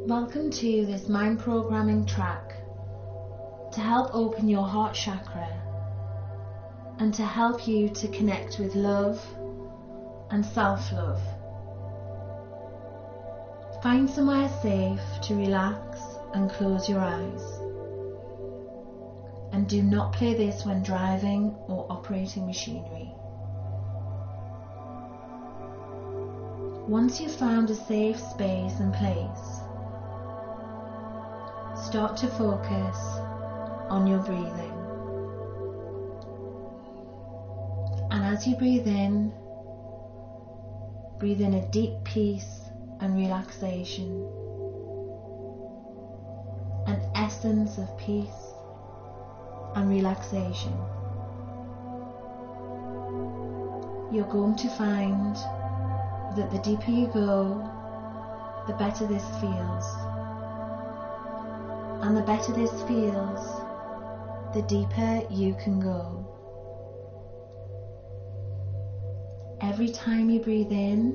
Welcome to this mind programming track to help open your heart chakra and to help you to connect with love and self-love. Find somewhere safe to relax and close your eyes. And do not play this when driving or operating machinery. Once you've found a safe space and place, start to focus on your breathing. And as you breathe in a deep peace and relaxation, an essence of peace and relaxation. You're going to find that the deeper you go, the better this feels. And the better this feels, the deeper you can go. Every time you breathe in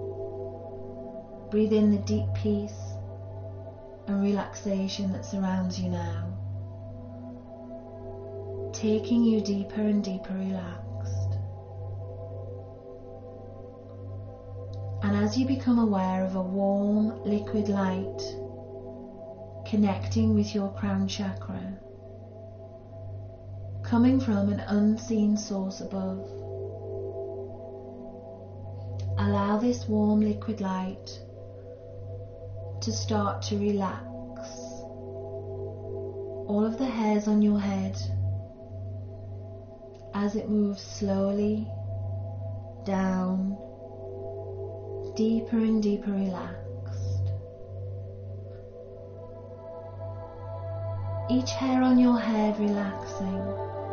the deep peace and relaxation that surrounds you now, taking you deeper and deeper relaxed. And as you become aware of a warm liquid light connecting with your crown chakra, coming from an unseen source above, allow this warm liquid light to start to relax all of the hairs on your head as it moves slowly down, deeper and deeper relaxed. Each hair on your head relaxing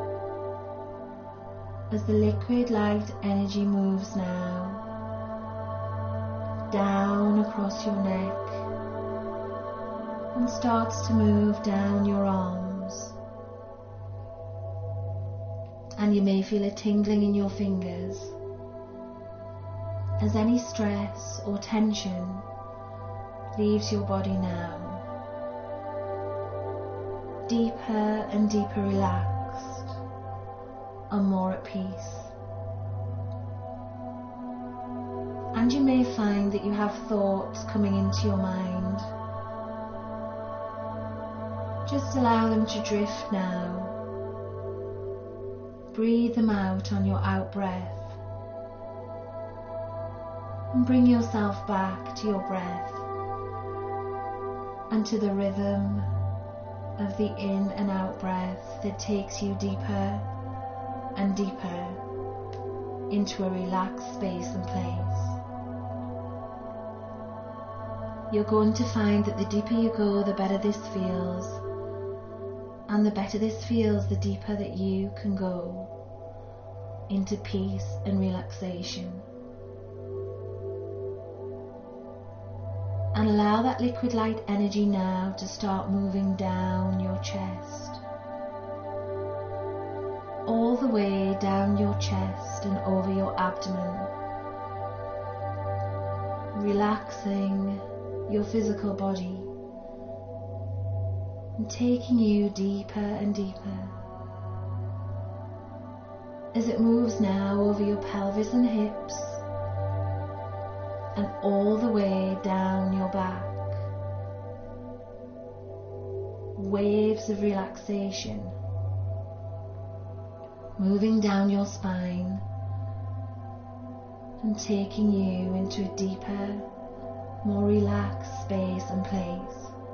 as the liquid light energy moves now down across your neck and starts to move down your arms. And you may feel a tingling in your fingers as any stress or tension leaves your body now. Deeper and deeper relaxed and more at peace. And you may find that you have thoughts coming into your mind. Just allow them to drift now. Breathe them out on your out breath. And bring yourself back to your breath and to the rhythm of the in and out breath that takes you deeper and deeper into a relaxed space and place. You're going to find that the deeper you go, the better this feels. And the better this feels, the deeper that you can go into peace and relaxation. And allow that liquid light energy now to start moving down your chest. All the way down your chest and over your abdomen. Relaxing your physical body and taking you deeper and deeper as it moves now over your pelvis and hips and all the way down your back. Waves of relaxation moving down your spine and taking you into a deeper, more relaxed space and place.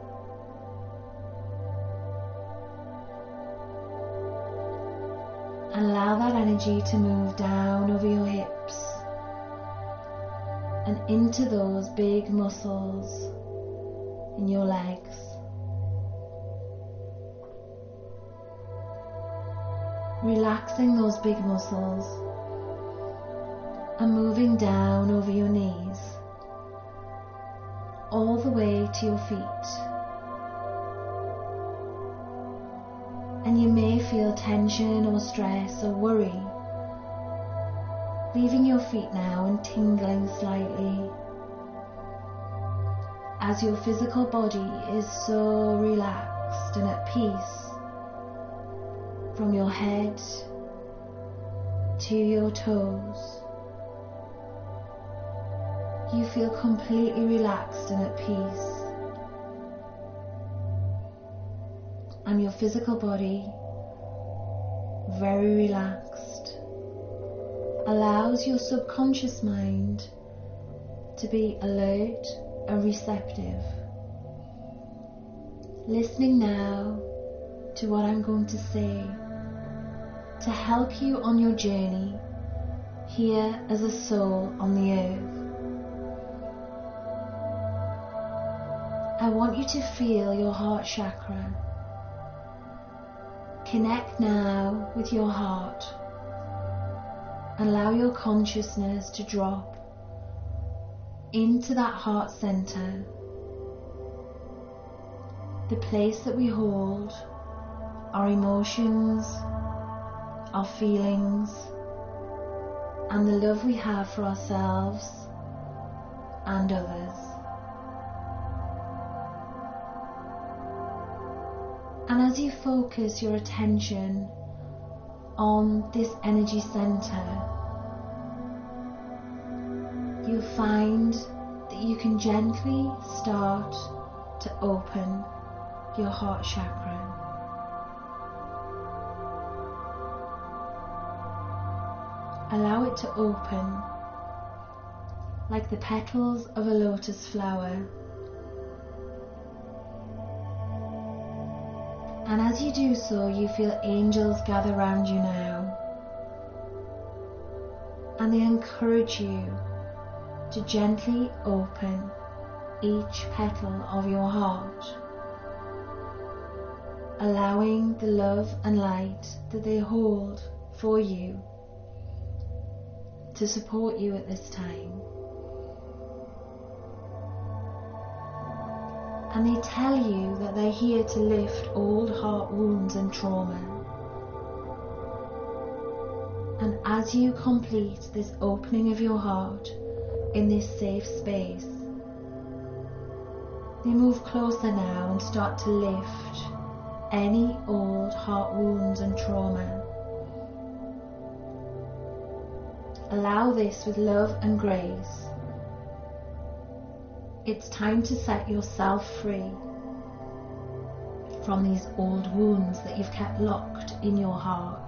And allow that energy to move down over your hips and into those big muscles in your legs. Relaxing those big muscles and moving down over your knees, all the way to your feet. And you may feel tension or stress or worry leaving your feet now and tingling slightly as your physical body is so relaxed and at peace, from your head to your toes. You feel completely relaxed and at peace, and your physical body, very relaxed, allows your subconscious mind to be alert and receptive, listening now to what I'm going to say to help you on your journey here as a soul on the earth. I want you to feel your heart chakra. Connect now with your heart. Allow your consciousness to drop into that heart center, the place that we hold our emotions, our feelings, and the love we have for ourselves and others. And as you focus your attention on this energy center, you'll find that you can gently start to open your heart chakra. Allow it to open like the petals of a lotus flower. And as you do so, you feel angels gather around you now, and they encourage you to gently open each petal of your heart, allowing the love and light that they hold for you to support you at this time. And they tell you that they're here to lift old heart wounds and trauma. And as you complete this opening of your heart in this safe space, they move closer now and start to lift any old heart wounds and trauma. Allow this with love and grace. It's time to set yourself free from these old wounds that you've kept locked in your heart.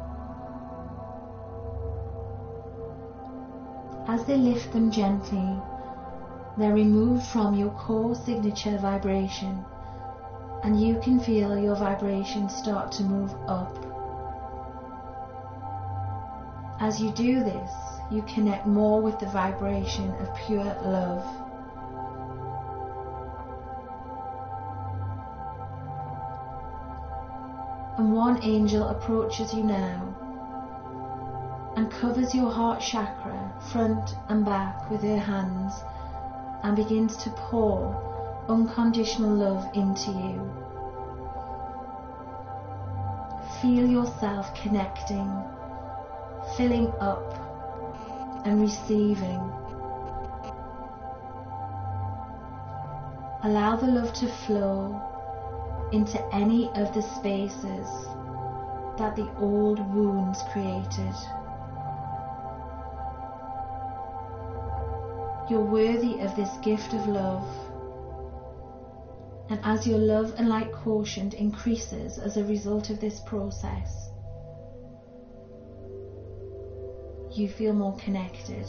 As they lift them gently, they're removed from your core signature vibration, and you can feel your vibration start to move up. As you do this, you connect more with the vibration of pure love. And one angel approaches you now and covers your heart chakra front and back with her hands and begins to pour unconditional love into you. Feel yourself connecting, filling up and receiving. Allow the love to flow into any of the spaces that the old wounds created. You're worthy of this gift of love, and as your love and light quotient increases as a result of this process, you feel more connected.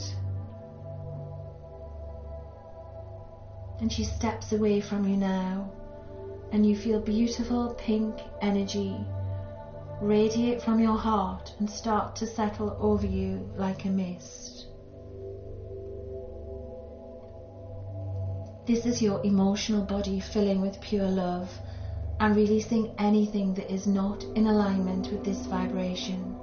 And she steps away from you now, and you feel beautiful pink energy radiate from your heart and start to settle over you like a mist. This is your emotional body filling with pure love and releasing anything that is not in alignment with this vibration.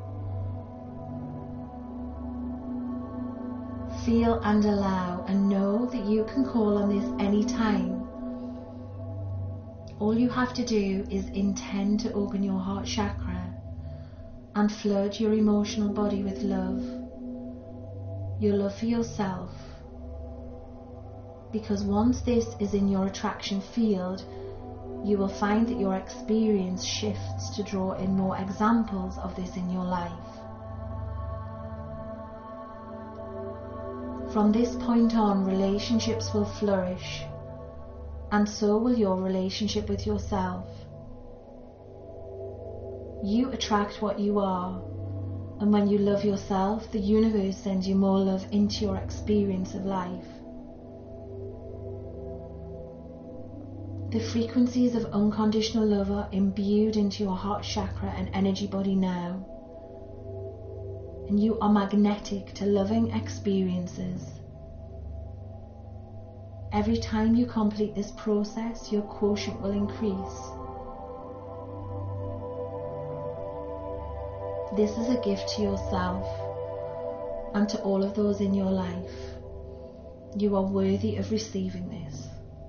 Feel and allow, and know that you can call on this anytime. All you have to do is intend to open your heart chakra and flood your emotional body with love. Your love for yourself, Because once this is in your attraction field, you will find that your experience shifts to draw in more examples of this in your life. From this point on, relationships will flourish, and so will your relationship with yourself. You attract what you are, and when you love yourself, the universe sends you more love into your experience of life. The frequencies of unconditional love are imbued into your heart chakra and energy body now, and you are magnetic to loving experiences. Every time you complete this process, your quotient will increase. This is a gift to yourself and to all of those in your life. You are worthy of receiving this.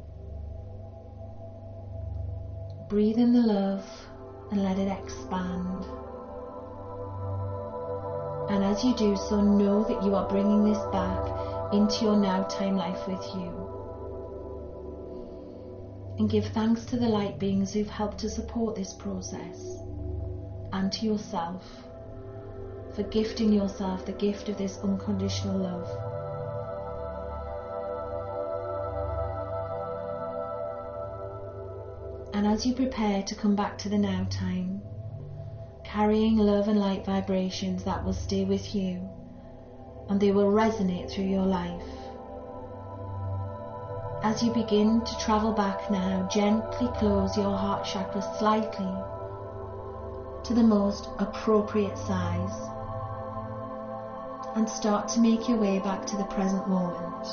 Breathe in the love and let it expand. And as you do so, know that you are bringing this back into your now time life with you. And give thanks to the light beings who've helped to support this process, and to yourself for gifting yourself the gift of this unconditional love. And as you prepare to come back to the now time, carrying love and light vibrations that will stay with you, and they will resonate through your life. As you begin to travel back now, gently close your heart chakra slightly to the most appropriate size, and start to make your way back to the present moment,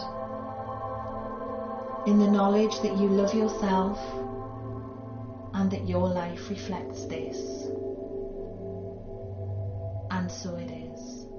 in the knowledge that you love yourself and that your life reflects this. And so it is.